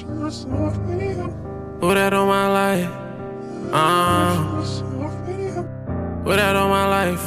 Put that on my life. Put that on my life.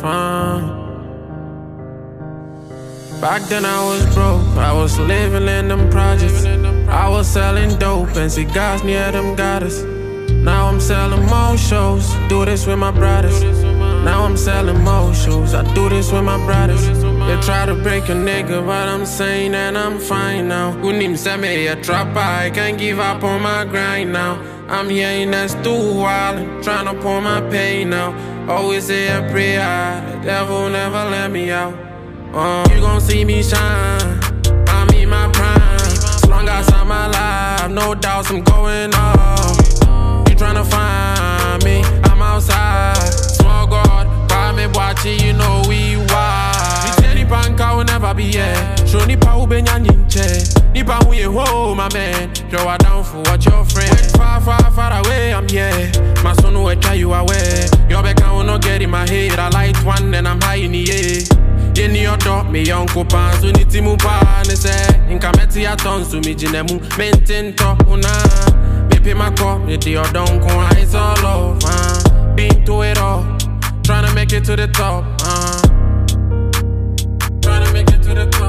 Back then I was broke, I was living in them projects. I was selling dope and cigars near them goddess. Now I'm selling more shows, do this with my brothers. Now I'm selling more shows, I do this with my brothers. They try to break a nigga, but I'm saying that I'm fine now. Who named me a trapper, I can't give up on my grind now. I'm here in that stool wildin', tryna pour my pain out. Always say a prayer, the devil never let me out. You gon' see me shine, I'm in my prime. As long as I'm alive, no doubts I'm going off. You tryna find me, I'm outside. Small God, why me watching, you know we wild. Nipa nka will never be here. Show nipa who benya nyinche. Nipa who ye ho, my man. Show a down for what your friend. Far, far, far away, I'm here. My son will try you away. Your back I will not get in my head. I light one, then I'm high in the air. In your door, me uncle pants, we need to move on. Say, in Kameti, I turn to me, Jinemu, maintain top, una. Me pay my cup, me do your don't go, it's all over. Been to it all, trying to make it to the top. Trying to make it to the top.